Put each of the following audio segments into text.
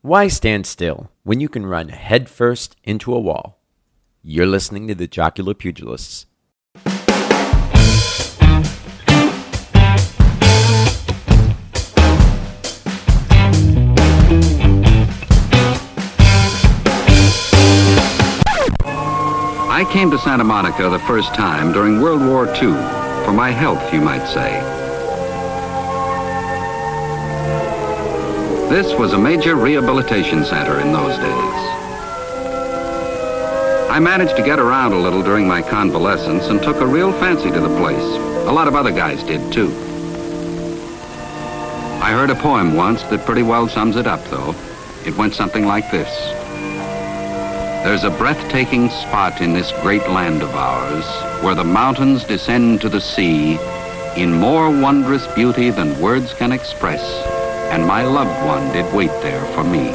Why stand still when you can run headfirst into a wall? You're listening to the Jocular Pugilists. I came to Santa Monica the first time during World War II, for my health, you might say. This was a major rehabilitation center in those days. I managed to get around a little during my convalescence and took a real fancy to the place. A lot of other guys did too. I heard a poem once that pretty well sums it up, though. It went something like this. There's a breathtaking spot in this great land of ours where the mountains descend to the sea in more wondrous beauty than words can express, and my loved one did wait there for me.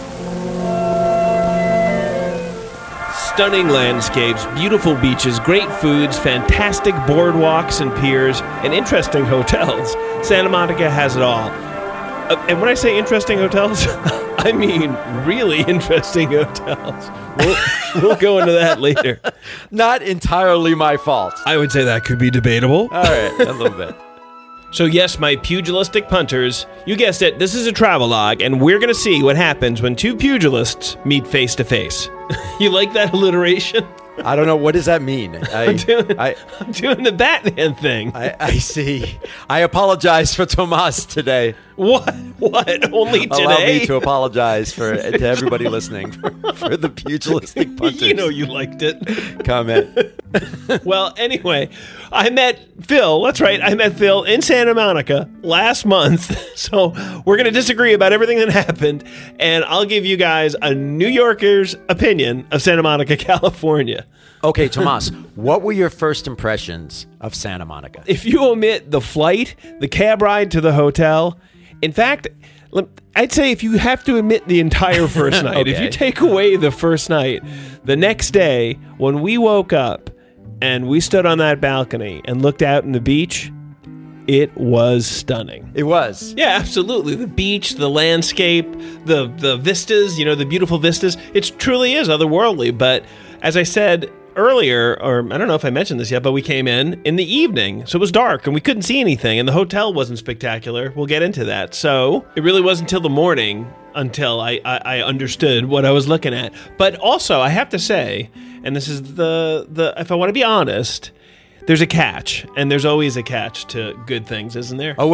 Stunning landscapes, beautiful beaches, great foods, fantastic boardwalks and piers, and interesting hotels. Santa Monica has it all. And when I say interesting hotels, I mean really interesting hotels. We'll go into that later. Not entirely my fault. I would say that could be debatable. All right, a little bit. So yes, my pugilistic punters, you guessed it, this is a travelogue, and we're going to see what happens when two pugilists meet face to face. You like that alliteration? I don't know. What does that mean? I'm doing the Batman thing. I see. I apologize for Tomas today. What? Only today? Allow me to apologize to everybody listening for the pugilistic punters. You know you liked it. Comment. Well, anyway, I met Phil. That's right. I met Phil in Santa Monica last month. So we're going to disagree about everything that happened. And I'll give you guys a New Yorker's opinion of Santa Monica, California. Okay, Tomas, what were your first impressions of Santa Monica? If you omit the flight, the cab ride to the hotel, in fact, I'd say if you have to omit the entire first night, Okay. if you take away the first night, the next day, when we woke up and we stood on that balcony and looked out in the beach, it was stunning. It was. Yeah, absolutely. The beach, the landscape, the vistas, the beautiful vistas. It truly is otherworldly. But as I said earlier, or I don't know if I mentioned this yet, but we came in the evening, so it was dark and we couldn't see anything, and the hotel wasn't spectacular. We'll get into that. So it really wasn't until the morning until I understood what I was looking at. But also, I have to say, and this is the if I want to be honest, there's a catch, and there's always a catch to good things, isn't there? Oh,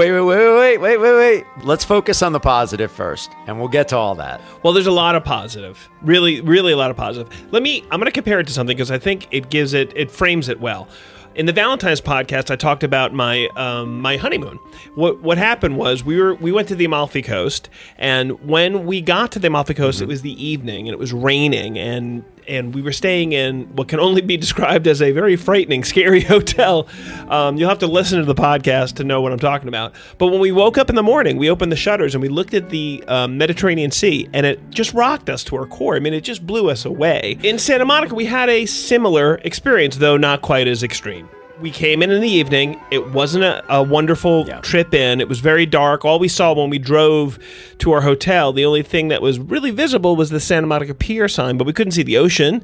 wait. Let's focus on the positive first, and we'll get to all that. Well, there's a lot of positive. Really, really a lot of positive. I'm going to compare it to something because I think it frames it well. In the Valentine's podcast, I talked about my my honeymoon. What happened was we went to the Amalfi Coast, and when we got to the Amalfi Coast, It was the evening, and it was raining, and we were staying in what can only be described as a very frightening, scary hotel. You'll have to listen to the podcast to know what I'm talking about. But when we woke up in the morning, we opened the shutters and we looked at the Mediterranean Sea, and it just rocked us to our core. I mean, it just blew us away. In Santa Monica, we had a similar experience, though not quite as extreme. We came in the evening. It wasn't a wonderful trip in. It was very dark. All we saw when we drove to our hotel, the only thing that was really visible was the Santa Monica Pier sign, but we couldn't see the ocean.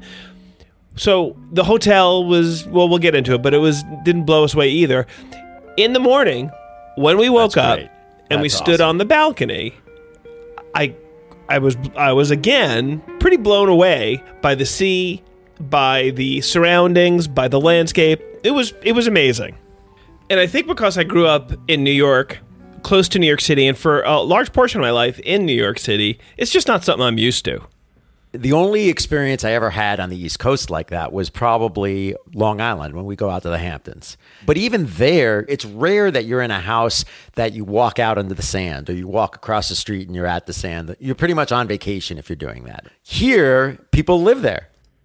So the hotel was, well, we'll get into it, but didn't blow us away either. In the morning, when we woke up and we stood on the balcony, I was again pretty blown away by the sea, by the surroundings, by the landscape. It was amazing. And I think because I grew up in New York, close to New York City, and for a large portion of my life in New York City, it's just not something I'm used to. The only experience I ever had on the East Coast like that was probably Long Island when we go out to the Hamptons. But even there, it's rare that you're in a house that you walk out into the sand or you walk across the street and you're at the sand. You're pretty much on vacation if you're doing that. Here, people live there.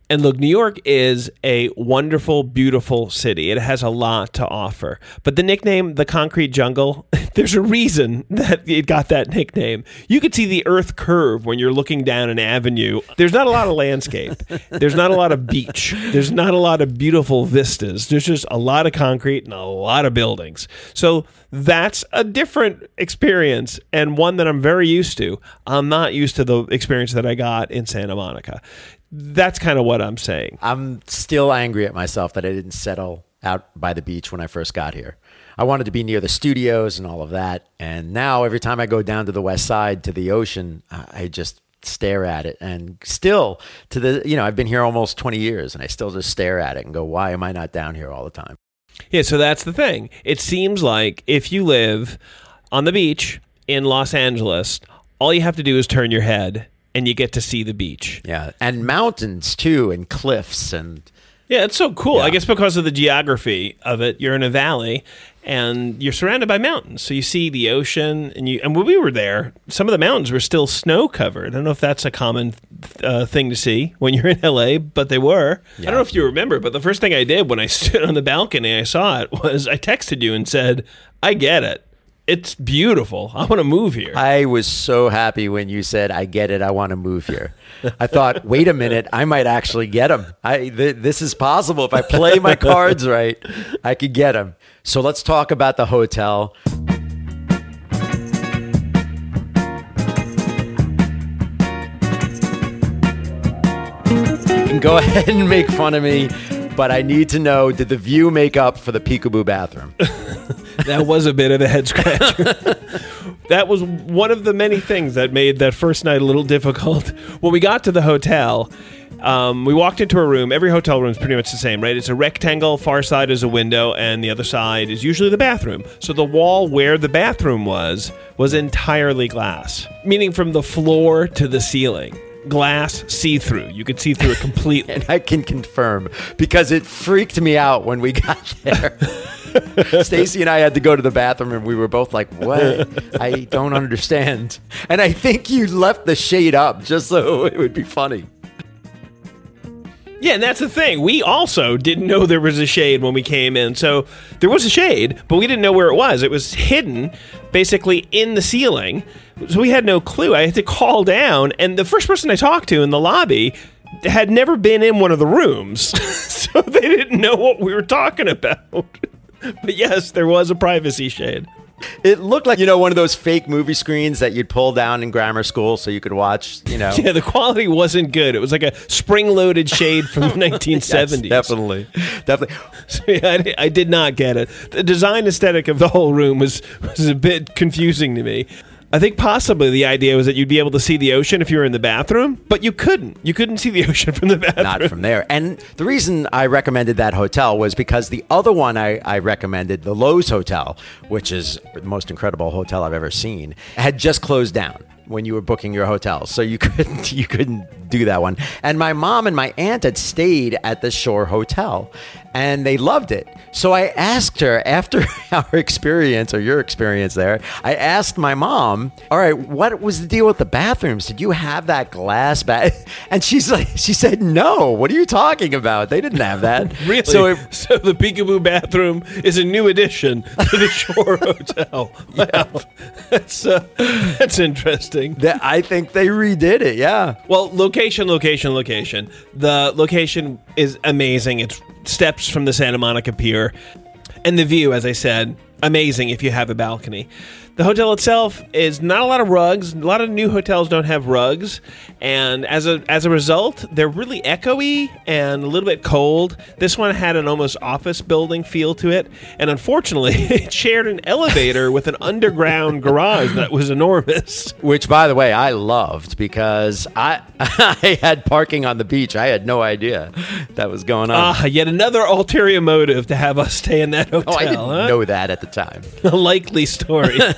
And look, New York is a wonderful, beautiful city. It has a lot to offer. But the nickname, the Concrete Jungle, there's a reason that it got that nickname. You could see the earth curve when you're looking down an avenue. There's not a lot of landscape. There's not a lot of beach. There's not a lot of beautiful vistas. There's just a lot of concrete and a lot of buildings. So that's a different experience, and one that I'm very used to. I'm not used to the experience that I got in Santa Monica. That's kind of what I'm saying. I'm still angry at myself that I didn't settle out by the beach when I first got here. I wanted to be near the studios and all of that. And now every time I go down to the west side to the ocean, I just stare at it. And still I've been here almost 20 years and I still just stare at it and go, why am I not down here all the time? Yeah, so that's the thing. It seems like if you live on the beach in Los Angeles, all you have to do is turn your head and you get to see the beach. Yeah, and mountains too, and cliffs, and yeah, it's so cool. Yeah. I guess because of the geography of it, you're in a valley and you're surrounded by mountains. So you see the ocean, and when we were there, some of the mountains were still snow covered. I don't know if that's a common thing to see when you're in LA, but they were. Yeah. I don't know if you remember, but the first thing I did when I stood on the balcony, I saw it, was I texted you and said, "I get it. It's beautiful. I want to move here." I was so happy when you said, "I get it. I want to move here." I thought, wait a minute, I might actually get them. This is possible. If I play my cards right, I could get them. So let's talk about the hotel. You can go ahead and make fun of me, but I need to know, did the view make up for the peekaboo bathroom? That was a bit of a head scratcher. That was one of the many things that made that first night a little difficult. When we got to the hotel, we walked into a room. Every hotel room is pretty much the same, right? It's a rectangle. Far side is a window, and the other side is usually the bathroom. So the wall where the bathroom was entirely glass, meaning from the floor to the ceiling. Glass, see-through. You could see through it completely. And I can confirm, because it freaked me out when we got there. Stacy and I had to go to the bathroom, and we were both like, what? I don't understand. And I think you left the shade up just so it would be funny. Yeah, and that's the thing. We also didn't know there was a shade when we came in. So there was a shade, but we didn't know where it was. It was hidden basically in the ceiling. So we had no clue. I had to call down, and the first person I talked to in the lobby had never been in one of the rooms. So they didn't know what we were talking about. But yes, there was a privacy shade. It looked like, one of those fake movie screens that you'd pull down in grammar school so you could watch, Yeah, the quality wasn't good. It was like a spring-loaded shade from the 1970s. Yes, definitely. So yeah, I did not get it. The design aesthetic of the whole room was a bit confusing to me. I think possibly the idea was that you'd be able to see the ocean if you were in the bathroom, but you couldn't. You couldn't see the ocean from the bathroom. Not from there. And the reason I recommended that hotel was because the other one I recommended, the Loews Hotel, which is the most incredible hotel I've ever seen, had just closed down when you were booking your hotel. So you couldn't do that one. And my mom and my aunt had stayed at the Shore Hotel, and they loved it. So I asked her, after our experience, or your experience there, I asked my mom, all right, what was the deal with the bathrooms? Did you have that glass bath? And she said, no, what are you talking about? They didn't have that. Really? So the peekaboo bathroom is a new addition to the Shore Hotel. Wow. Yeah. That's interesting. I think they redid it, yeah. Well, location. The location is amazing. It's steps from the Santa Monica Pier. And the view, as I said, amazing if you have a balcony. The hotel itself is not a lot of rugs. A lot of new hotels don't have rugs. And as a result, they're really echoey and a little bit cold. This one had an almost office building feel to it. And unfortunately, it shared an elevator with an underground garage that was enormous. Which, by the way, I loved, because I had parking on the beach. I had no idea that was going on. Yet another ulterior motive to have us stay in that hotel. Oh, I didn't know that at the time. A likely story.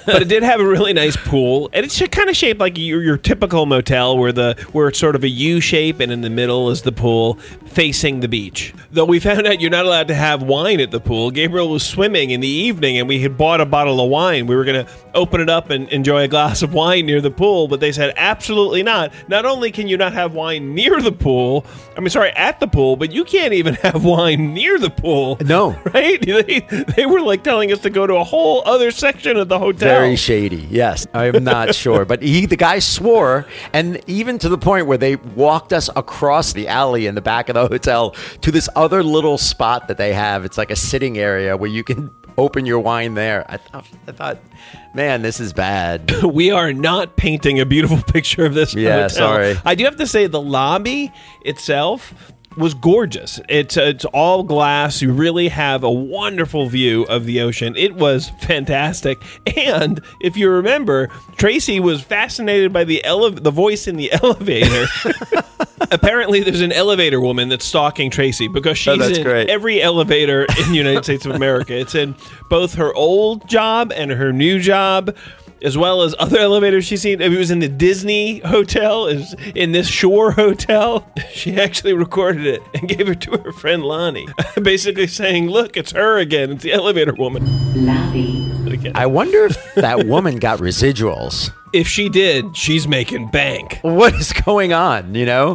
But it did have a really nice pool, and it's kind of shaped like your typical motel, where it's sort of a U shape, and in the middle is the pool facing the beach. Though we found out you're not allowed to have wine at the pool. Gabriel was swimming in the evening, and we had bought a bottle of wine. We were going to open it up and enjoy a glass of wine near the pool, but they said absolutely not. Not only can you not have wine near the pool, at the pool, but you can't even have wine near the pool. No. Right? They were like telling us to go to a whole other section of the hotel. Very shady, yes. I'm not sure. But the guy swore, and even to the point where they walked us across the alley in the back of the hotel to this other little spot that they have. It's like a sitting area where you can open your wine there. I thought, man, this is bad. We are not painting a beautiful picture of this Yeah, hotel. sorry. I do have to say the lobby itself was gorgeous. It's all glass. You really have a wonderful view of the ocean. It was fantastic. And if you remember, Tracy was fascinated by the voice in the elevator. Apparently, there's an elevator woman that's stalking Tracy because she's in great. every elevator in the United States of America. It's in both her old job and her new job, as well as other elevators she's seen. It was in the Disney hotel, is in this Shore hotel. She actually recorded it and gave it to her friend Lonnie, basically saying, look, it's her again. It's the elevator woman. Lobby. I wonder if that woman got residuals. If she did, she's making bank. What is going on,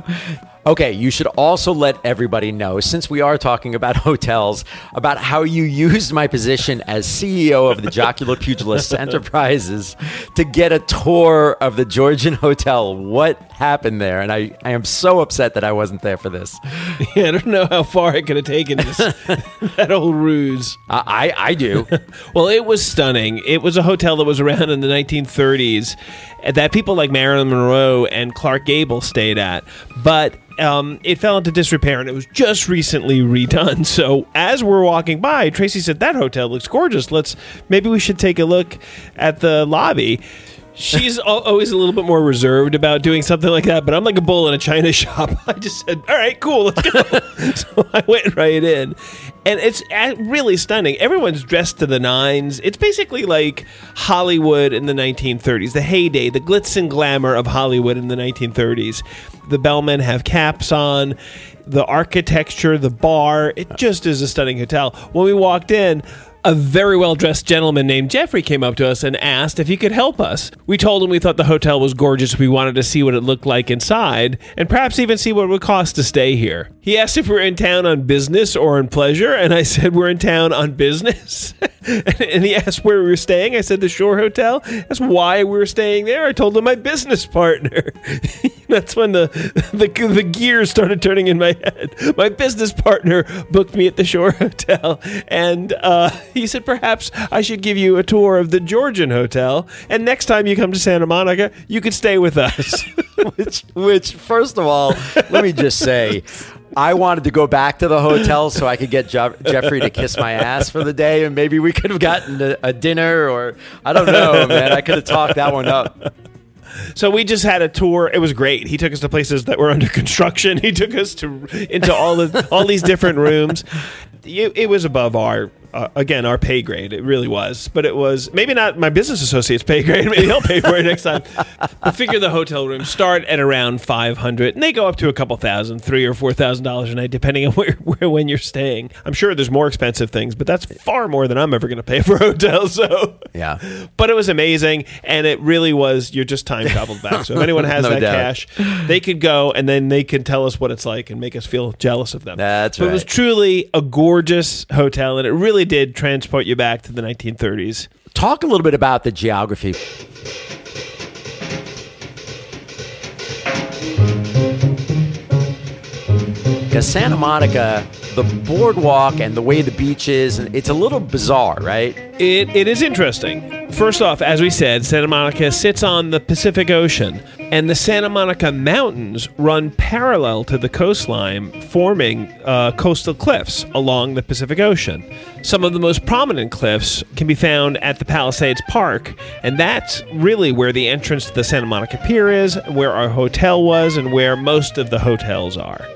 Okay, you should also let everybody know, since we are talking about hotels, about how you used my position as CEO of the Jocular Pugilists Enterprises to get a tour of the Georgian Hotel. What happened there? And I am so upset that I wasn't there for this. Yeah, I don't know how far I could have taken this, that old ruse. I do. Well, it was stunning. It was a hotel that was around in the 1930s that people like Marilyn Monroe and Clark Gable stayed at. But it fell into disrepair, and it was just recently redone. So as we're walking by, Tracy said, that hotel looks gorgeous. Maybe we should take a look at the lobby. She's always a little bit more reserved about doing something like that, but I'm like a bull in a china shop. I just said, all right, cool, let's go. So I went right in. And it's really stunning. Everyone's dressed to the nines. It's basically like Hollywood in the 1930s, the heyday, the glitz and glamour of Hollywood in the 1930s. The bellmen have caps on, the architecture, the bar. It just is a stunning hotel. When we walked in, a very well-dressed gentleman named Jeffrey came up to us and asked if he could help us. We told him we thought the hotel was gorgeous. We wanted to see what it looked like inside, and perhaps even see what it would cost to stay here. He asked if we were in town on business or on pleasure, and I said we're in town on business. And he asked where we were staying. I said the Shore Hotel. That's why we were staying there. I told him my business partner. That's when the gears started turning in my head. My business partner booked me at the Shore Hotel, and he said perhaps I should give you a tour of the Georgian Hotel, and next time you come to Santa Monica, you could stay with us. Which, first of all, let me just say, I wanted to go back to the hotel so I could get Jeffrey to kiss my ass for the day, and maybe we could have gotten a dinner, or I don't know, man. I could have talked that one up. So we just had a tour. It was great. He took us to places that were under construction. He took us into all these different rooms. It was above our pay grade. It really was. But it was maybe not my business associate's pay grade. Maybe he'll pay for it next time. I figure the hotel rooms start at around $500, and they go up to a couple thousand, $3,000 or $4,000 a night, depending on when you're staying. I'm sure there's more expensive things, but that's far more than I'm ever going to pay for a hotel. So yeah. But it was amazing, and it really was. You're just time traveled back. So if anyone has No that doubt. cash, they could go, and then they can tell us what it's like and make us feel jealous of them. That's But right. it was truly a gorgeous hotel, and it really did transport you back to the 1930s. Talk a little bit about the geography. Because Santa Monica, the boardwalk and the way the beach is, it's a little bizarre, right? It is interesting. First off, as we said, Santa Monica sits on the Pacific Ocean, and the Santa Monica Mountains run parallel to the coastline, forming coastal cliffs along the Pacific Ocean. Some of the most prominent cliffs can be found at the Palisades Park, and that's really where the entrance to the Santa Monica Pier is, where our hotel was, and where most of the hotels are.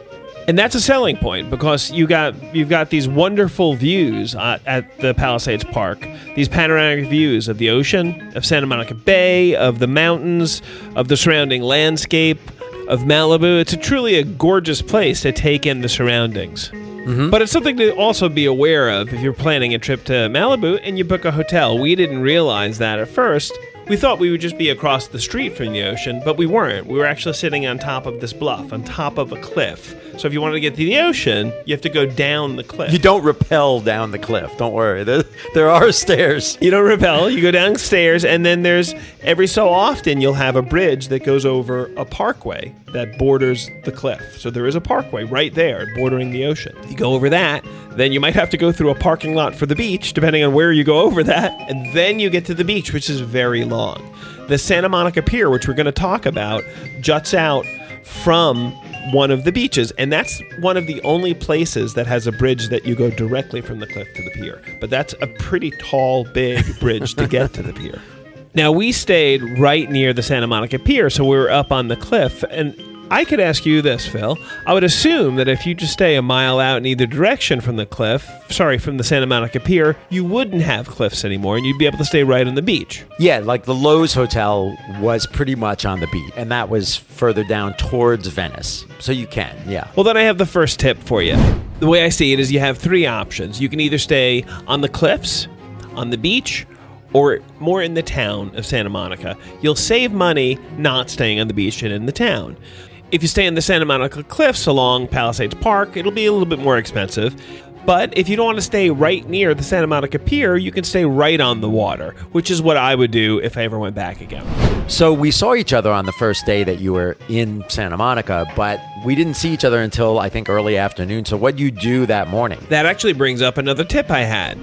And that's a selling point because you've got these wonderful views at the Palisades Park, these panoramic views of the ocean, of Santa Monica Bay, of the mountains, of the surrounding landscape, of Malibu. It's truly a gorgeous place to take in the surroundings. Mm-hmm. But it's something to also be aware of if you're planning a trip to Malibu and you book a hotel. We didn't realize that at first. We thought we would just be across the street from the ocean, but we weren't. We were actually sitting on top of this bluff, on top of a cliff. So if you wanted to get to the ocean, you have to go down the cliff. You don't rappel down the cliff. Don't worry. There are stairs. You don't rappel. You go downstairs, and then there's, every so often, you'll have a bridge that goes over a parkway that borders the cliff. So there is a parkway right there bordering the ocean. You go over that, then you might have to go through a parking lot for the beach, depending on where you go over that, and then you get to the beach, which is very long. The Santa Monica Pier, which we're going to talk about, juts out from one of the beaches, and that's one of the only places that has a bridge that you go directly from the cliff to the pier. But that's a pretty tall, big bridge to get to the pier. Now, we stayed right near the Santa Monica Pier, so we were up on the cliff, and I could ask you this, Phil. I would assume that if you just stay a mile out in either direction from the from the Santa Monica Pier, you wouldn't have cliffs anymore, and you'd be able to stay right on the beach. Yeah, like the Lowe's Hotel was pretty much on the beach, and that was further down towards Venice. So you can, yeah. Well, then I have the first tip for you. The way I see it is you have three options. You can either stay on the cliffs, on the beach, or more in the town of Santa Monica. You'll save money not staying on the beach and in the town. If you stay in the Santa Monica Cliffs along Palisades Park, it'll be a little bit more expensive. But if you don't want to stay right near the Santa Monica Pier, you can stay right on the water, which is what I would do if I ever went back again. So we saw each other on the first day that you were in Santa Monica, but we didn't see each other until, I think, early afternoon. So what'd you do that morning? That actually brings up another tip I had.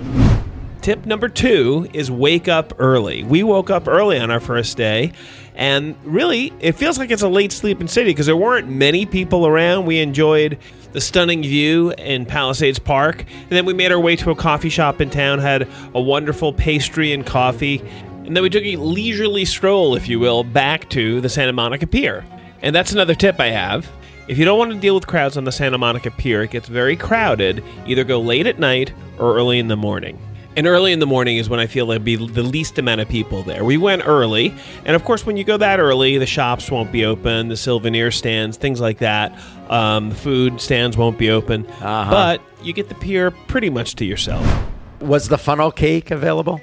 Tip number 2 is wake up early. We woke up early on our first day, and really, it feels like it's a late sleeping city because there weren't many people around. We enjoyed the stunning view in Palisades Park, and then we made our way to a coffee shop in town, had a wonderful pastry and coffee, and then we took a leisurely stroll, if you will, back to the Santa Monica Pier. And that's another tip I have. If you don't want to deal with crowds on the Santa Monica Pier, it gets very crowded. Either go late at night or early in the morning. And early in the morning is when I feel there'd be the least amount of people there. We went early, and of course, when you go that early, the shops won't be open, the souvenir stands, things like that. The food stands won't be open. But you get the pier pretty much to yourself. Was the funnel cake available?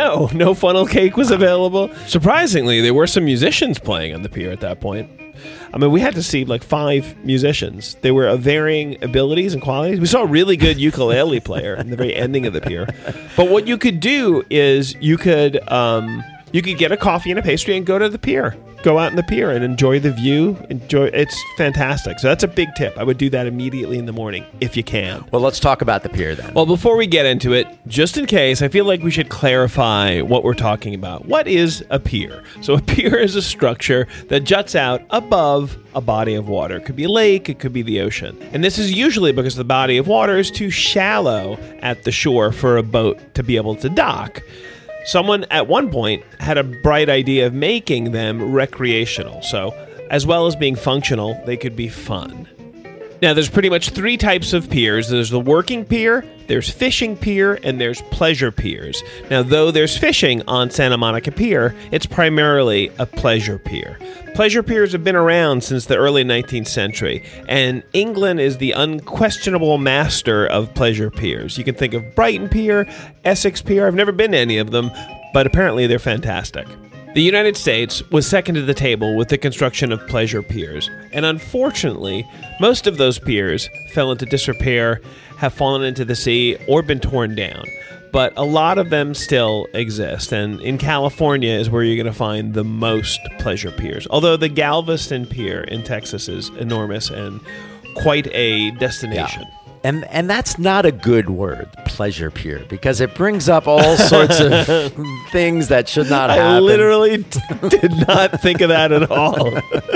No funnel cake was available. Surprisingly, there were some musicians playing on the pier at that point. I mean, we had to see like 5 musicians. They were of varying abilities and qualities. We saw a really good ukulele player in the very ending of the pier. But what you could do is you could get a coffee and a pastry and go to the pier. Go out in the pier and enjoy the view. It's fantastic. So that's a big tip. I would do that immediately in the morning if you can. Well, let's talk about the pier then. Well, before we get into it, just in case, I feel like we should clarify what we're talking about. What is a pier? So a pier is a structure that juts out above a body of water. It could be a lake, it could be the ocean. And this is usually because the body of water is too shallow at the shore for a boat to be able to dock. Someone at one point had a bright idea of making them recreational. So, as well as being functional, they could be fun. Now, there's pretty much 3 types of piers. There's the working pier, there's fishing pier, and there's pleasure piers. Now, though there's fishing on Santa Monica Pier, it's primarily a pleasure pier. Pleasure piers have been around since the early 19th century, and England is the unquestionable master of pleasure piers. You can think of Brighton Pier, Essex Pier. I've never been to any of them, but apparently they're fantastic. The United States was second to the table with the construction of pleasure piers, and unfortunately, most of those piers fell into disrepair, have fallen into the sea, or been torn down. But a lot of them still exist, and in California is where you're going to find the most pleasure piers. Although the Galveston Pier in Texas is enormous and quite a destination. Yeah. And that's not a good word, pleasure pier, because it brings up all sorts of things that should not happen. I literally did not think of that at all.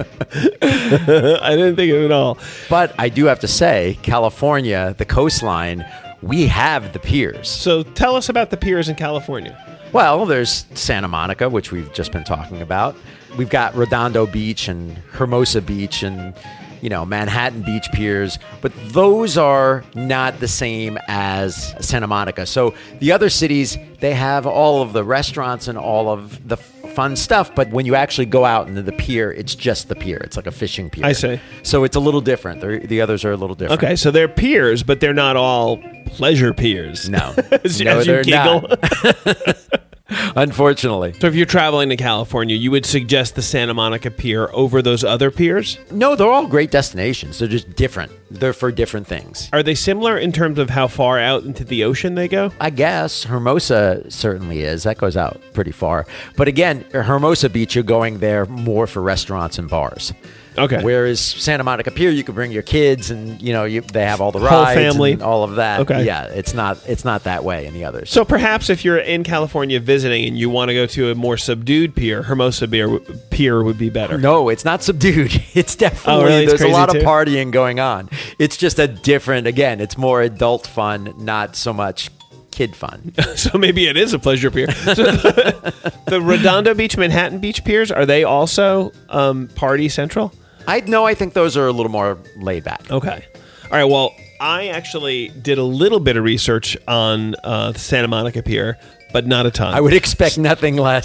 I didn't think of it at all. But I do have to say, California, the coastline, we have the piers. So tell us about the piers in California. Well, there's Santa Monica, which we've just been talking about. We've got Redondo Beach and Hermosa Beach and Manhattan Beach piers, but those are not the same as Santa Monica. So the other cities, they have all of the restaurants and all of the fun stuff, but when you actually go out into the pier, it's just the pier. It's like a fishing pier. I see. So it's a little different. The others are a little different. Okay, so they're piers, but they're not all pleasure piers. No. as No, you they're giggle. not. Unfortunately. So if you're traveling to California, you would suggest the Santa Monica Pier over those other piers? No, they're all great destinations. They're just different. They're for different things. Are they similar in terms of how far out into the ocean they go? I guess Hermosa certainly is. That goes out pretty far. But again, Hermosa Beach, you're going there more for restaurants and bars. Okay. Whereas Santa Monica Pier, you can bring your kids, and they have all the Whole rides family. and all of that. Okay. Yeah, it's not that way in the others. So perhaps if you're in California visiting and you want to go to a more subdued pier, Hermosa Pier would be better. No, it's not subdued. It's definitely, really? It's there's a crazy lot too? of partying going on. It's just a different, again, it's more adult fun, not so much kid fun. So maybe it is a pleasure pier. So the Redondo Beach, Manhattan Beach piers, are they also party central? I think those are a little more laid back. Okay. All right. Well, I actually did a little bit of research on the Santa Monica Pier, but not a ton. I would expect nothing less.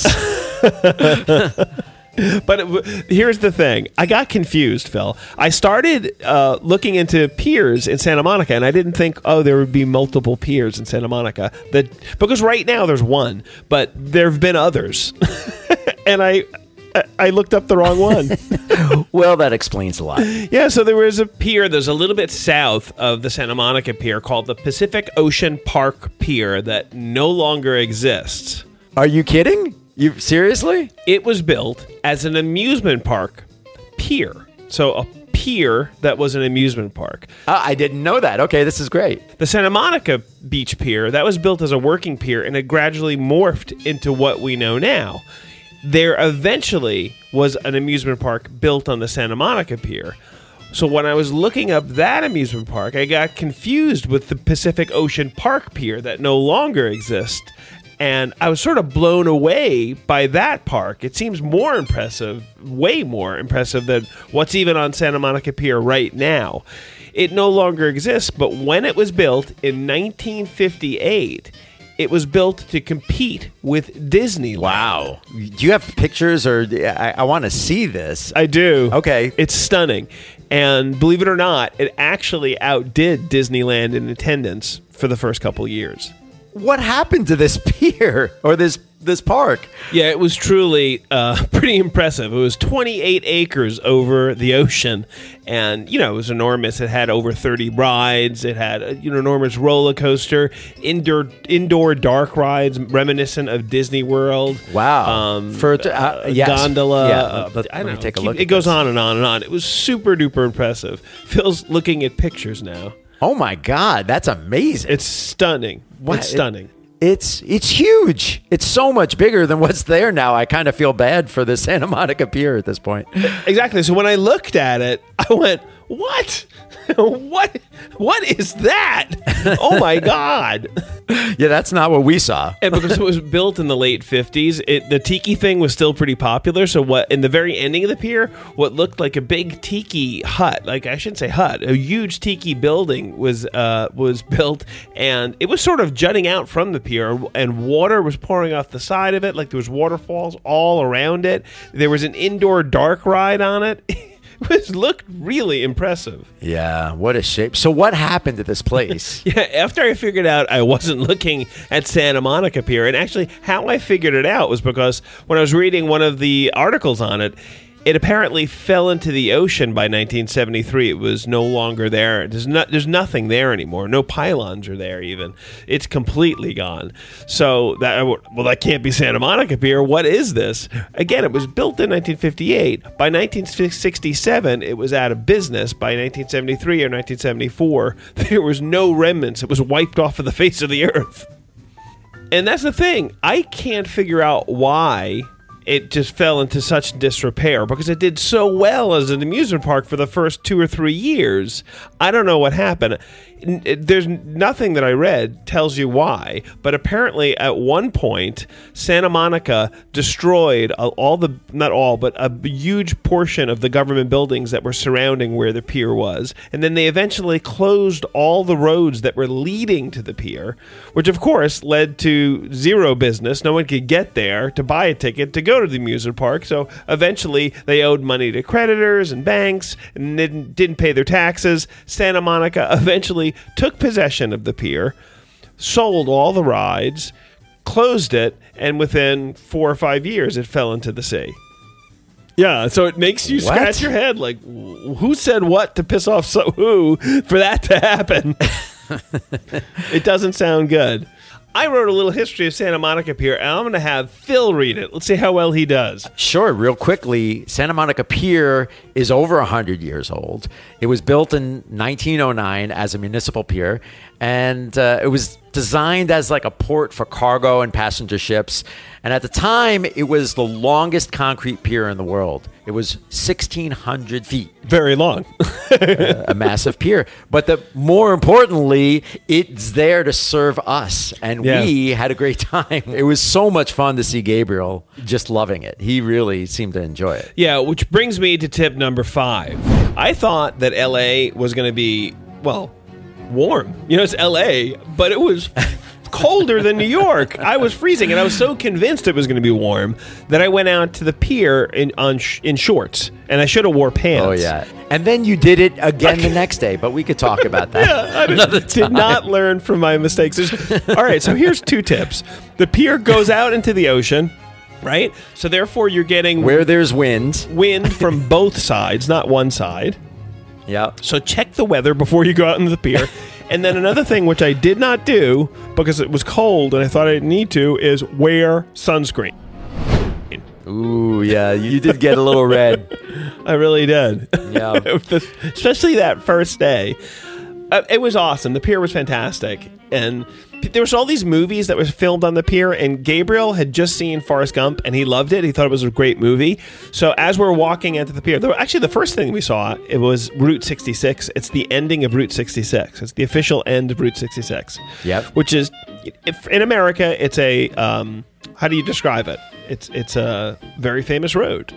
But here's the thing. I got confused, Phil. I started looking into piers in Santa Monica, and I didn't think, there would be multiple piers in Santa Monica. Because right now there's one, but there have been others. And I looked up the wrong one. Well, that explains a lot. Yeah, so there was a pier that's a little bit south of the Santa Monica Pier called the Pacific Ocean Park Pier that no longer exists. Are you kidding? You seriously? It was built as an amusement park pier. So a pier that was an amusement park. I didn't know that. Okay, this is great. The Santa Monica Beach Pier, that was built as a working pier and it gradually morphed into what we know now. There eventually was an amusement park built on the Santa Monica Pier. So when I was looking up that amusement park, I got confused with the Pacific Ocean Park Pier that no longer exists. And I was sort of blown away by that park. It seems more impressive, way more impressive than what's even on Santa Monica Pier right now. It no longer exists, but when it was built in 1958, it was built to compete with Disneyland. Wow. Do you have pictures, or I want to see this? I do. Okay. It's stunning. And believe it or not, it actually outdid Disneyland in attendance for the first couple years. What happened to this pier or this park? Yeah, it was truly pretty impressive. It was 28 acres over the ocean, and it was enormous. It had over 30 rides. It had an enormous roller coaster, indoor dark rides reminiscent of Disney World. Wow. Yes. Gondola. Yeah, let me take a look. It goes on and on and on. It was super duper impressive. Phil's looking at pictures now. Oh my God, that's amazing. It's stunning. What? It's stunning. It's huge. It's so much bigger than what's there now. I kind of feel bad for the Santa Monica Pier at this point. Exactly. So when I looked at it, I went, "What? What is that? Oh my God!" Yeah, that's not what we saw. And because it was built in the late 50s, the tiki thing was still pretty popular. So what in the very ending of the pier, what looked like a big tiki hut, like I shouldn't say hut, a huge tiki building was built, and it was sort of jutting out from the pier, and water was pouring off the side of it, like there was waterfalls all around it. There was an indoor dark ride on it. It looked really impressive. Yeah, what a shape. So what happened to this place? Yeah, after I figured out I wasn't looking at Santa Monica Pier, and actually how I figured it out was because when I was reading one of the articles on it, it apparently fell into the ocean by 1973. It was no longer there. There's nothing there anymore. No pylons are there even. It's completely gone. So that can't be Santa Monica Pier. What is this? Again, it was built in 1958. By 1967, it was out of business. By 1973 or 1974, there was no remnants. It was wiped off of the face of the earth. And that's the thing. I can't figure out why it just fell into such disrepair because it did so well as an amusement park for the first 2 or 3 years. I don't know what happened. There's nothing that I read tells you why, but apparently at one point Santa Monica destroyed not all, but a huge portion of the government buildings that were surrounding where the pier was, and then they eventually closed all the roads that were leading to the pier, which of course led to zero business. No one could get there to buy a ticket to go to the amusement park, so eventually they owed money to creditors and banks and didn't pay their taxes. Santa Monica eventually took possession of the pier, sold all the rides, closed it, and within 4 or 5 years, it fell into the sea. Yeah, so it makes you scratch your head, like, who said what to piss off who for that to happen? It doesn't sound good. I wrote a little history of Santa Monica Pier, and I'm going to have Phil read it. Let's see how well he does. Sure. Real quickly, Santa Monica Pier is over 100 years old. It was built in 1909 as a municipal pier, and it was designed as like a port for cargo and passenger ships. And at the time, it was the longest concrete pier in the world. It was 1,600 feet. Very long. A massive pier. But more importantly, it's there to serve us. And we had a great time. It was so much fun to see Gabriel just loving it. He really seemed to enjoy it. Yeah, which brings me to tip number 5. I thought that L.A. was going to be, well, warm. You know, it's L.A., but it was colder than New York. I was freezing, and I was so convinced it was going to be warm that I went out to the pier in shorts, and I should have wore pants. Oh, yeah. And then you did it again the next day, but we could talk about that I did not learn from my mistakes. All right, so here's 2 tips. The pier goes out into the ocean, right? So therefore, you're getting... where there's wind. Wind from both sides, not one side. Yeah. So check the weather before you go out into the pier. And then another thing, which I did not do because it was cold and I thought I didn't need to, is wear sunscreen. Ooh, yeah, you did get a little red. I really did. Yeah. Especially that first day. It was awesome. The pier was fantastic. And there was all these movies that was filmed on the pier, and Gabriel had just seen Forrest Gump, and he loved it. He thought it was a great movie. So as we're walking into the pier, actually the first thing we saw, it was Route 66. It's the ending of Route 66. It's the official end of Route 66. Yep. Which is, in America, it's a, how do you describe it? It's a very famous road.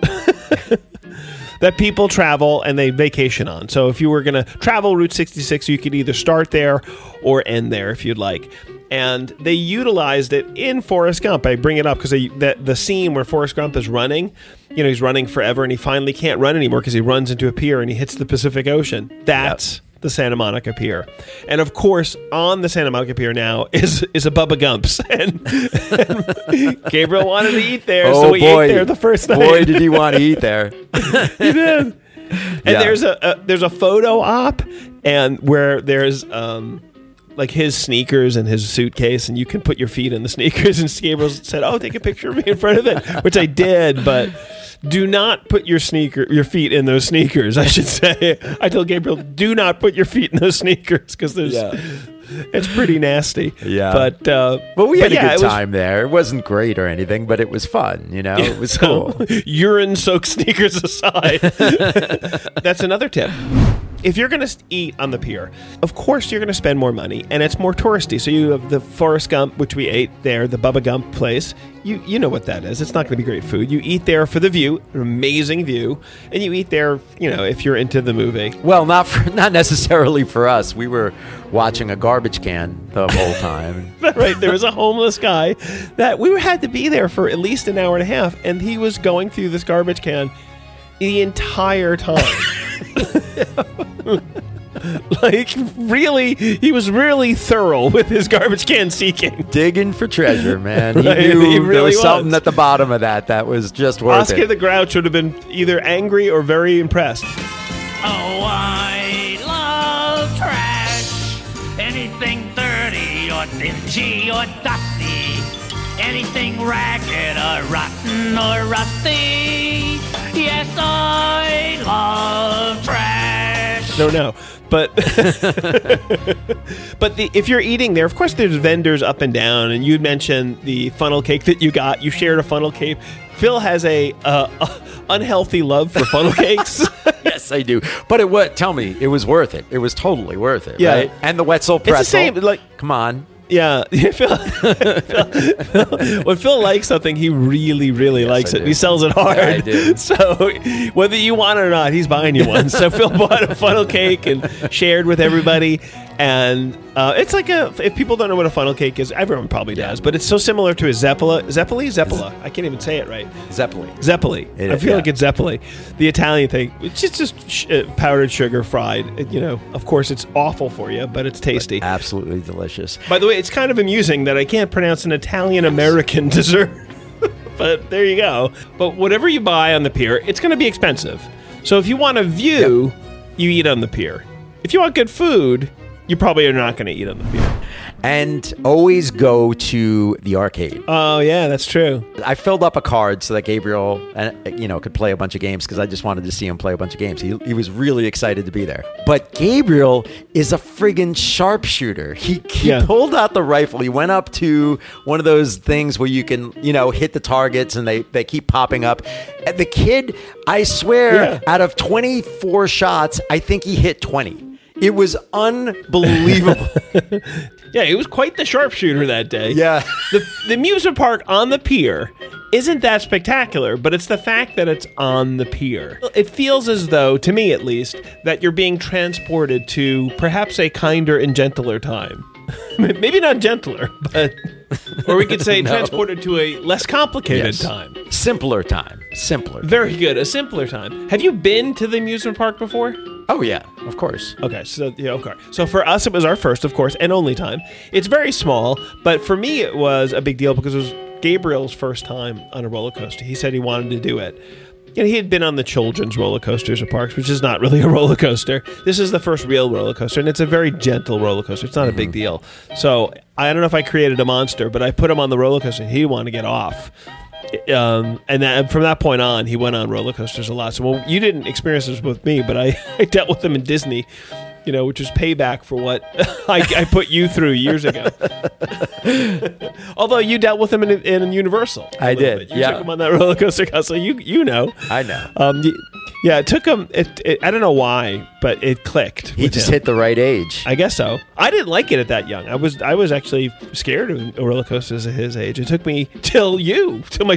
That people travel and they vacation on. So if you were going to travel Route 66, you could either start there or end there if you'd like. And they utilized it in Forrest Gump. I bring it up because the scene where Forrest Gump is running, you know, he's running forever and he finally can't run anymore because he runs into a pier and he hits the Pacific Ocean. That's the Santa Monica Pier. And of course, on the Santa Monica Pier now is a Bubba Gump's. And Gabriel wanted to eat there, so we ate there the first night. Boy, did he want to eat there. He did. And there's a photo op and where there's like his sneakers and his suitcase, and you can put your feet in the sneakers, and Gabriel said, "Oh, take a picture of me in front of it," which I did, but do not put your feet in those sneakers, I should say. I told Gabriel, do not put your feet in those sneakers because it's pretty nasty. Yeah. But we had a good time there. It wasn't great or anything, but it was fun, you know? It was cool. Urine-soaked sneakers aside. That's another tip. If you're going to eat on the pier, of course you're going to spend more money, and it's more touristy. So you have the Forrest Gump, which we ate there, the Bubba Gump place. You know what that is. It's not going to be great food. You eat there for the view, an amazing view, and you eat there, you know, if you're into the movie. Well, not necessarily for us. We were watching a garbage can the whole time. Right. There was a homeless guy that we had to be there for at least an hour and a half, and he was going through this garbage can the entire time. Like, really, he was really thorough with his garbage can seeking. Digging for treasure, man. He Right, knew he there really was was. something at the bottom of that was just worth Oscar it. the Grouch would have been either angry or very impressed. Oh, I love trash. Anything dirty or dingy or dusty. Anything ragged or rotten or rusty. Yes, I love trash. No. But if you're eating there, of course, there's vendors up and down. And you mentioned the funnel cake that you got. You shared a funnel cake Phil has a unhealthy love for funnel cakes. Yes, I do. But tell me, it was worth it. It was totally worth it, Yeah. right? And the Wetzel pretzel. It's the same, like- come on. Yeah, Phil, when Phil likes something, he really, really likes I it. do. He sells it hard. Yeah, I do. So whether you want it or not, he's buying you one. So Phil bought a funnel cake and shared with everybody. And it's like if people don't know what a funnel cake is, everyone probably does. But it's so similar to a Zeppela. Zeppela. I can't even say it right. Zeppeli. I feel like it's Zeppeli. The Italian thing. It's just powdered sugar fried. Of course, it's awful for you, but it's tasty. Absolutely delicious. By the way, it's kind of amusing that I can't pronounce an Italian-American dessert. But there you go. But whatever you buy on the pier, it's going to be expensive. So if you want a view, you eat on the pier. If you want good food, you probably are not going to eat on the pier. And always go to the arcade. Oh, yeah, that's true. I filled up a card so that Gabriel, could play a bunch of games because I just wanted to see him play a bunch of games. He was really excited to be there. But Gabriel is a friggin' sharpshooter. He pulled out the rifle. He went up to one of those things where you can, hit the targets and they keep popping up. And the kid, I swear, out of 24 shots, I think he hit 20. It was unbelievable. Yeah, he was quite the sharpshooter that day. Yeah. The amusement park on the pier isn't that spectacular, but it's the fact that it's on the pier. It feels as though, to me at least, that you're being transported to perhaps a kinder and gentler time. Maybe not gentler, but... Or we could say transported to a less complicated time. Simpler time. Very good, a simpler time. Have you been to the amusement park before? Oh, yeah, of course. Okay, so for us, it was our first, of course, and only time. It's very small, but for me, it was a big deal because it was Gabriel's first time on a roller coaster. He said he wanted to do it. He had been on the children's roller coasters at parks, which is not really a roller coaster. This is the first real roller coaster, and it's a very gentle roller coaster. It's not a big deal. So I don't know if I created a monster, but I put him on the roller coaster. He wanted to get off. And from that point on, he went on roller coasters a lot. So you didn't experience this with me, but I dealt with him in Disney, which is payback for what I put you through years ago. Although you dealt with him in Universal. I did. You took him on that roller coaster, so you know. I know. Yeah, it took him. I don't know why, but it clicked. He just hit the right age. I guess so. I didn't like it at that young. I was actually scared of roller coasters at his age. It took me till my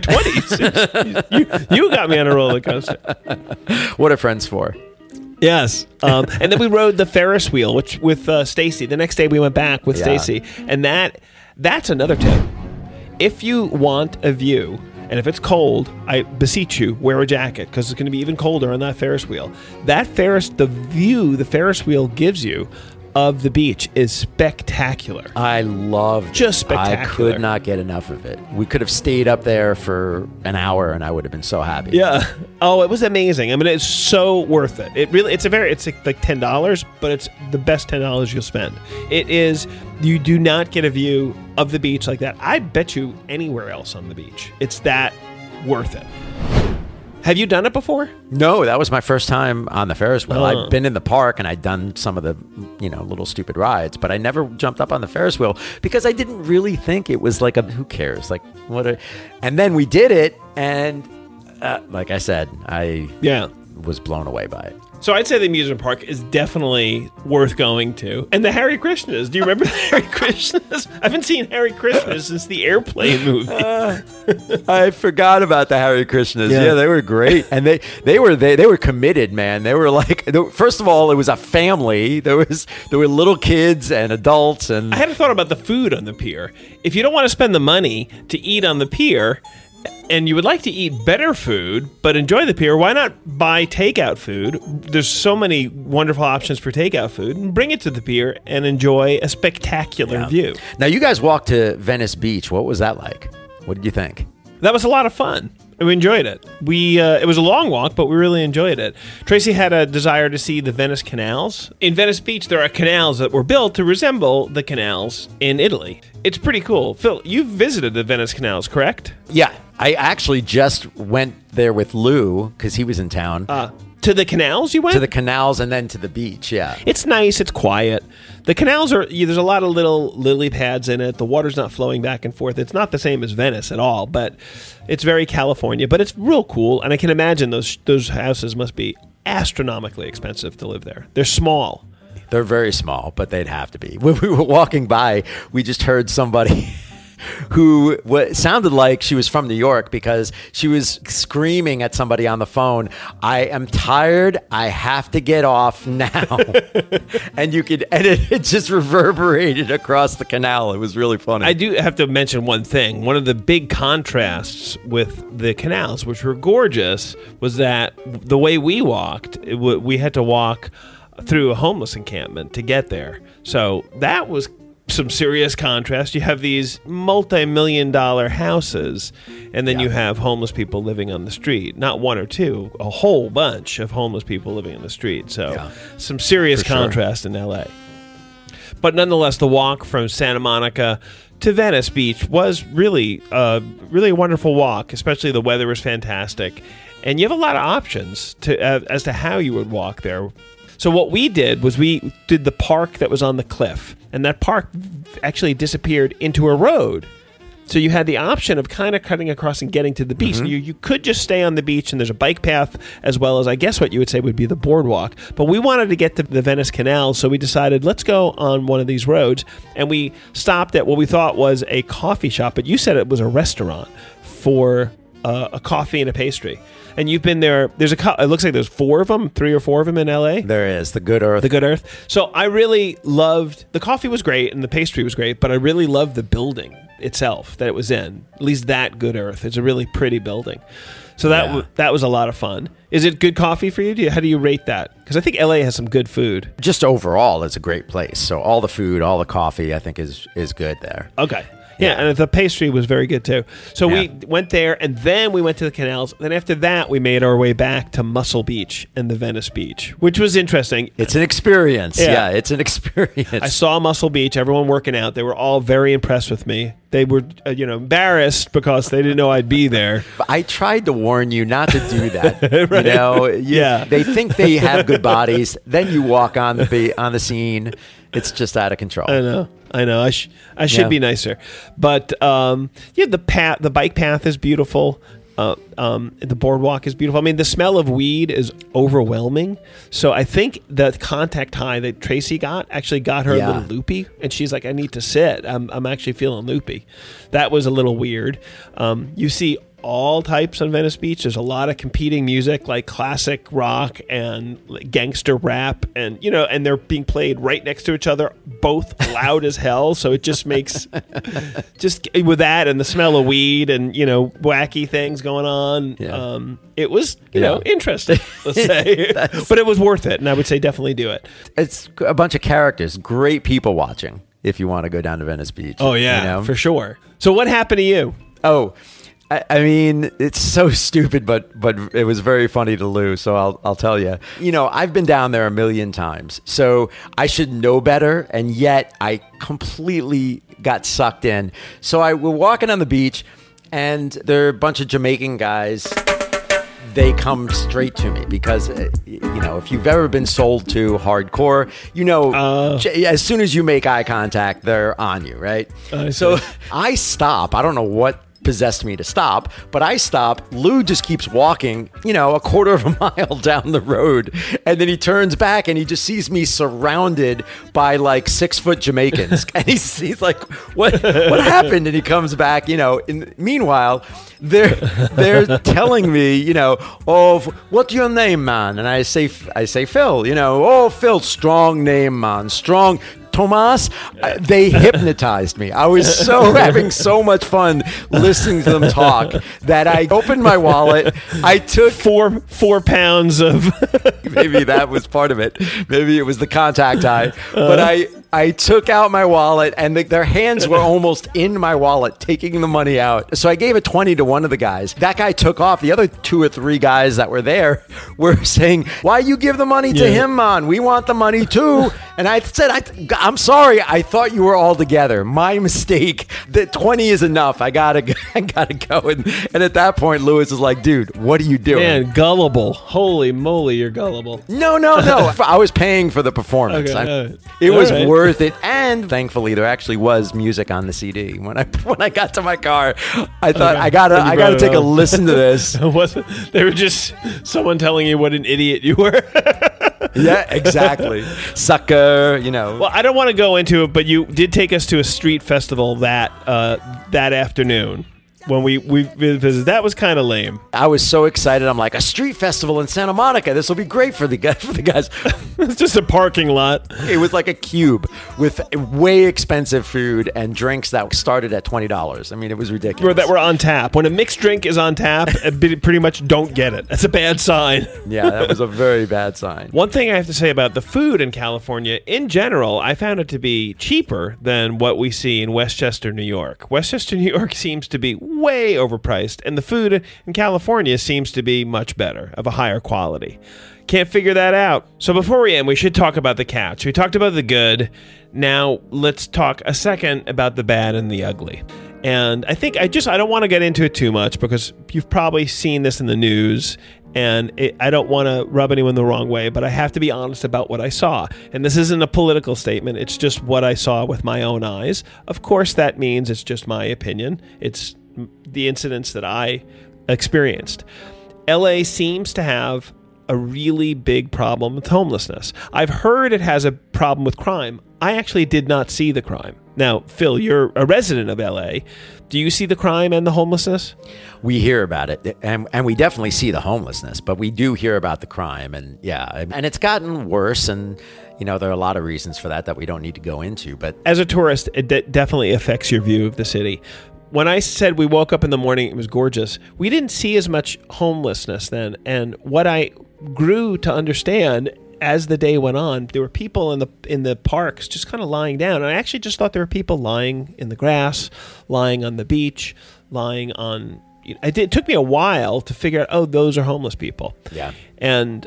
20s. you got me on a roller coaster. What are friends for? Yes. And then we rode the Ferris wheel, which with Stacy. The next day we went back with Stacy, and that's another tip. If you want a view. And if it's cold, I beseech you, wear a jacket because it's going to be even colder on that Ferris wheel. The view the Ferris wheel gives you of the beach is spectacular. I loved Just spectacular. I could not get enough of it. We could have stayed up there for an hour and I would have been so happy. Yeah. Oh, it was amazing. I mean, it's so worth it. It's like $10, but it's the best $10 you'll spend. It is, you do not get a view of the beach like that. I bet you anywhere else on the beach. It's that worth it. Have you done it before? No, that was my first time on the Ferris wheel. I'd been in the park and I'd done some of the, little stupid rides, but I never jumped up on the Ferris wheel because I didn't really think it was like who cares? Like and then we did it and like I said, I was blown away by it. So I'd say the amusement park is definitely worth going to. And the Hare Krishnas. Do you remember the Hare Krishnas? I haven't seen Hare Krishnas since the Airplane movie. I forgot about the Hare Krishnas. Yeah, they were great. And they were committed, man. They were like, first of all, it was a family. There were little kids and adults. And I had a thought about the food on the pier. If you don't want to spend the money to eat on the pier, and you would like to eat better food, but enjoy the pier, why not buy takeout food? There's so many wonderful options for takeout food, and bring it to the pier and enjoy a spectacular view. Now, you guys walked to Venice Beach. What was that like? What did you think? That was a lot of fun. We enjoyed it. It was a long walk, but we really enjoyed it. Tracy had a desire to see the Venice canals. In Venice Beach, there are canals that were built to resemble the canals in Italy. It's pretty cool. Phil, you've visited the Venice canals, correct? Yeah. I actually just went there with Lou because he was in town. To the canals you went? To the canals and then to the beach, yeah. It's nice. It's quiet. The canals there's a lot of little lily pads in it. The water's not flowing back and forth. It's not the same as Venice at all, but it's very California. But it's real cool, and I can imagine those houses must be astronomically expensive to live there. They're small. They're very small, but they'd have to be. When we were walking by, we just heard somebody who sounded like she was from New York because she was screaming at somebody on the phone, "I am tired. I have to get off now." and it just reverberated across the canal. It was really funny. I do have to mention one thing. One of the big contrasts with the canals, which were gorgeous, was that the way we walked, we had to walk through a homeless encampment to get there. So that was some serious contrast. You have these multi-million-dollar houses, and then you have homeless people living on the street. Not one or two, a whole bunch of homeless people living on the street. So some serious contrast in L.A. But nonetheless, the walk from Santa Monica to Venice Beach was really a wonderful walk, especially the weather was fantastic. And you have a lot of options as to how you would walk there. So what we did was we did the park that was on the cliff, and that park actually disappeared into a road. So you had the option of kind of cutting across and getting to the beach. Mm-hmm. You could just stay on the beach, and there's a bike path as well as, I guess, what you would say would be the boardwalk. But we wanted to get to the Venice Canal, so we decided, let's go on one of these roads. And we stopped at what we thought was a coffee shop, but you said it was a restaurant for a coffee and a pastry. And you've been there. It looks like there's 3 or 4 of them in LA. There is. The Good Earth. The Good Earth. So I really loved, the coffee was great and the pastry was great, but I really loved the building itself that it was in. At least that Good Earth. It's a really pretty building. So that was a lot of fun. Is it good coffee for you? How do you rate that? Because I think LA has some good food. Just overall, it's a great place. So all the food, all the coffee, I think is good there. Okay. Yeah, and the pastry was very good, too. So we went there, and then we went to the canals. Then after that, we made our way back to Muscle Beach and the Venice Beach, which was interesting. It's an experience. Yeah, it's an experience. I saw Muscle Beach, everyone working out. They were all very impressed with me. They were, embarrassed because they didn't know I'd be there. I tried to warn you not to do that. Right. They think they have good bodies. Then you walk on the scene. It's just out of control. I know. I should be nicer, but the bike path is beautiful. The boardwalk is beautiful. I mean, the smell of weed is overwhelming. So I think the contact high that Tracy actually got her a little loopy, and she's like, "I need to sit. I'm actually feeling loopy." That was a little weird. You see all types on Venice Beach. There's a lot of competing music, like classic rock and gangster rap, and and they're being played right next to each other, both loud as hell. So it just makes just with that and the smell of weed and wacky things going on. It was interesting, let's say, but it was worth it, and I would say definitely do it. It's a bunch of characters, great people watching. If you want to go down to Venice Beach, oh yeah, for sure. So what happened to you? Oh. I mean, it's so stupid, but it was very funny to Lou, so I'll tell you. I've been down there a million times, so I should know better, and yet I completely got sucked in. So we're walking on the beach, and there are a bunch of Jamaican guys. They come straight to me because, if you've ever been sold to hardcore, as soon as you make eye contact, they're on you, right? So I stop. I don't know what possessed me to stop, but I stop. Lou just keeps walking, a quarter of a mile down the road, and then he turns back and he just sees me surrounded by like 6-foot Jamaicans, and he's like, "What happened?" And he comes back, meanwhile, they're telling me, "Oh, what's your name, man?" And I say Phil, "Oh, Phil, strong name, man, strong." Tomas, they hypnotized me. I was having so much fun listening to them talk that I opened my wallet. I took 4 pounds of. Maybe that was part of it. Maybe it was the contact high. But I took out my wallet, and their hands were almost in my wallet, taking the money out. So I gave a 20 to one of the guys. That guy took off. The other 2 or 3 guys that were there were saying, "Why you give the money to him, man? We want the money too." And I said, I'm sorry. I thought you were all together. My mistake. The 20 is enough. I gotta go. And at that point, Lewis is like, "Dude, what are you doing?" Man, gullible. Holy moly, you're gullible. No. I was paying for the performance. Okay, it was all right. worth it. And thankfully, there actually was music on the CD. When I got to my car, I thought, I gotta take a listen to this. They were just someone telling you what an idiot you were. Yeah, exactly. Sucker, Well, I don't want to go into it, but you did take us to a street festival that afternoon when we visited. That was kind of lame. I was so excited. I'm like, a street festival in Santa Monica. This will be great for the guys. It's just a parking lot. It was like a cube with way expensive food and drinks that started at $20. I mean, it was ridiculous. That were on tap. When a mixed drink is on tap, pretty much don't get it. That's a bad sign. Yeah, that was a very bad sign. One thing I have to say about the food in California, in general, I found it to be cheaper than what we see in Westchester, New York. Westchester, New York seems to be way overpriced, and the food in California seems to be much better, of a higher quality. Can't figure that out. So before we end, we should talk about the catch. We talked about the good. Now let's talk a second about the bad and the ugly. And I think I don't want to get into it too much because you've probably seen this in the news, and I don't want to rub anyone the wrong way, but I have to be honest about what I saw. And this isn't a political statement. It's just what I saw with my own eyes. Of course, that means it's just my opinion. It's the incidents that I experienced. LA seems to have a really big problem with homelessness. I've heard it has a problem with crime. I actually did not see the crime. Now, Phil, you're a resident of LA. Do you see the crime and the homelessness? We hear about it, and we definitely see the homelessness, but we do hear about the crime, and it's gotten worse, and there are a lot of reasons for that we don't need to go into. But as a tourist, it definitely affects your view of the city. When I said we woke up in the morning, it was gorgeous, we didn't see as much homelessness then. And what I grew to understand as the day went on, there were people in the parks just kind of lying down. And I actually just thought there were people lying in the grass, lying on the beach, lying on... It took me a while to figure out, those are homeless people. Yeah. And,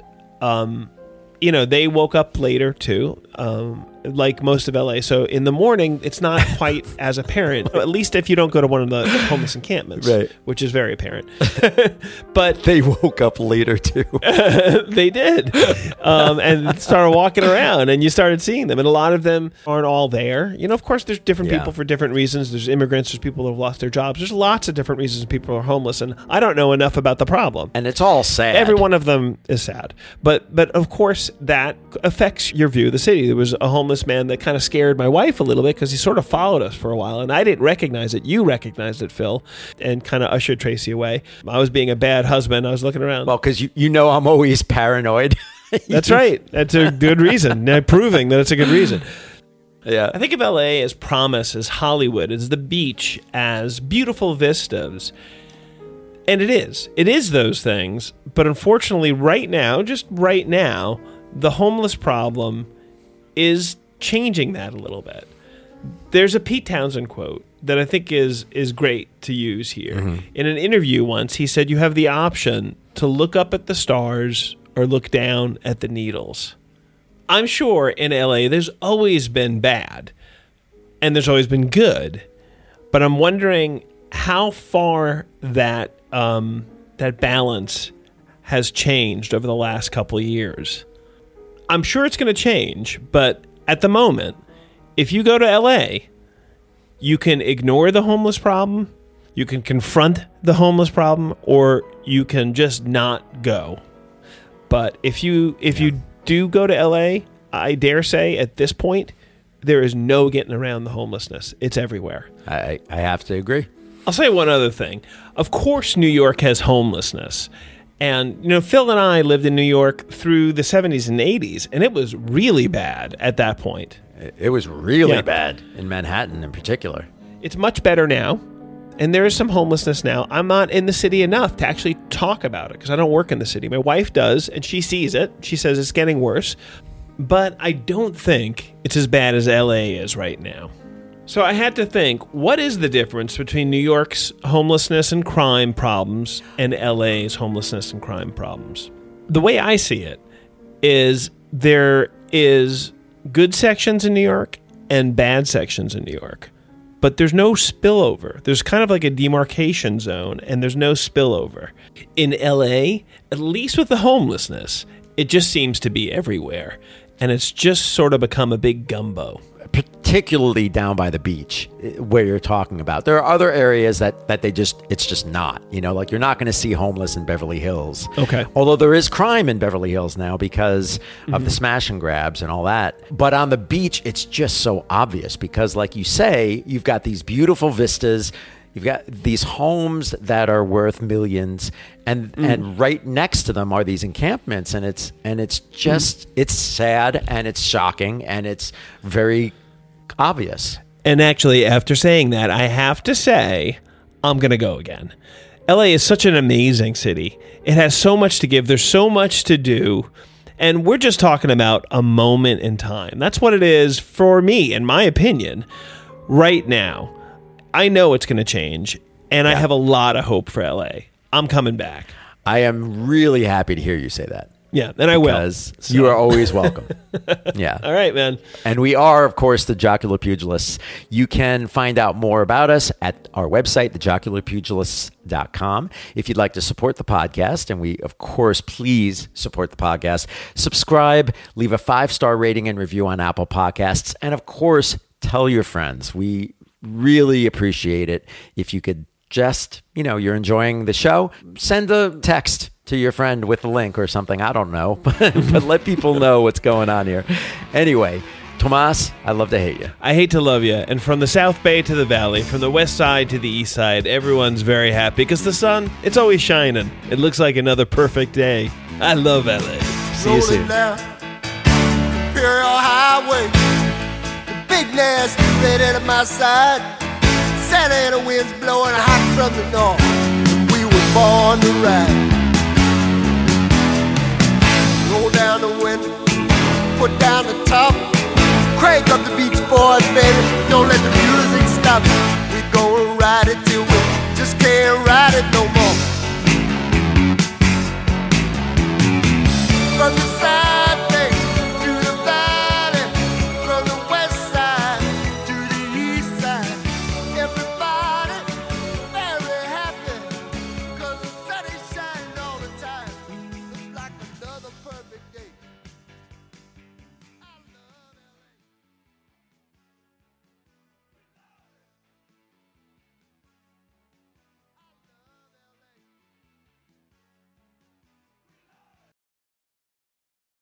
they woke up later too. Like most of LA. So in the morning, it's not quite as apparent, at least if you don't go to one of the homeless encampments, right, which is very apparent. But they woke up later too. They did. And started walking around, and you started seeing them. And a lot of them aren't all there. Of course, there's different people for different reasons. There's immigrants, there's people who have lost their jobs. There's lots of different reasons people are homeless. And I don't know enough about the problem. And it's all sad. Every one of them is sad. But of course, that affects your view of the city. There was a homeless man that kind of scared my wife a little bit because he sort of followed us for a while, and I didn't recognize it. You recognized it, Phil, and kind of ushered Tracy away. I was being a bad husband. I was looking around. Well, because I'm always paranoid. That's right. That's a good reason. Proving that it's a good reason. Yeah. I think of LA as promise, as Hollywood, as the beach, as beautiful vistas. And it is. It is those things. But unfortunately, right now, the homeless problem is changing that a little bit. There's a Pete Townsend quote that I think is great to use here. Mm-hmm. In an interview once, he said, you have the option to look up at the stars or look down at the needles. I'm sure in LA there's always been bad and there's always been good, but I'm wondering how far that balance has changed over the last couple of years. I'm sure it's going to change, but at the moment, if you go to LA, you can ignore the homeless problem, you can confront the homeless problem, or you can just not go. But if you do go to LA, I dare say at this point, there is no getting around the homelessness. It's everywhere. I have to agree. I'll say one other thing. Of course, New York has homelessness. And, Phil and I lived in New York through the 70s and 80s, and it was really bad at that point. It was really bad in Manhattan in particular. It's much better now, and there is some homelessness now. I'm not in the city enough to actually talk about it because I don't work in the city. My wife does, and she sees it. She says it's getting worse. but I don't think it's as bad as LA is right now. So I had to think, what is the difference between New York's homelessness and crime problems and LA's homelessness and crime problems? The way I see it is there is good sections in New York and bad sections in New York, but there's no spillover. There's kind of like a demarcation zone, and there's no spillover. In LA, at least with the homelessness, it just seems to be everywhere, and it's just sort of become a big gumbo. Particularly down by the beach where you're talking about. There are other areas that it's just not, like you're not going to see homeless in Beverly Hills. Okay. Although there is crime in Beverly Hills now because of the smash and grabs and all that. But on the beach, it's just so obvious because, like you say, you've got these beautiful vistas. You've got these homes that are worth millions, and right next to them are these encampments, and it's just it's sad and it's shocking and it's very obvious. And actually, after saying that, I have to say I'm going to go again. LA is such an amazing city. It has so much to give. There's so much to do. And we're just talking about a moment in time. That's what it is for me, in my opinion, right now. I know it's going to change, and I have a lot of hope for LA. I'm coming back. I am really happy to hear you say that. Yeah, and I will. Because you are always welcome. Yeah. All right, man. And we are, of course, the Jocular Pugilists. You can find out more about us at our website, thejocularpugilists.com. If you'd like to support the podcast, and we, of course, please support the podcast, subscribe, leave a 5-star rating and review on Apple Podcasts, and, of course, tell your friends. We really appreciate it. If you could just, you're enjoying the show, send a text to your friend with a link or something. I don't know, but let people know what's going on here. Anyway, Tomas, I love to hate you. I hate to love you. And from the South Bay to the Valley, from the West Side to the East Side, everyone's very happy because the sun, it's always shining. It looks like another perfect day. I love LA. See you soon. Down Imperial Highway, the big nasty red at my side. Santa Ana winds blowing hot from the north. We were born to ride. Roll down the window, put down the top, crank up the Beach Boys, baby. Don't let the music stop. We gonna ride it till we just can't ride it no more. From the side.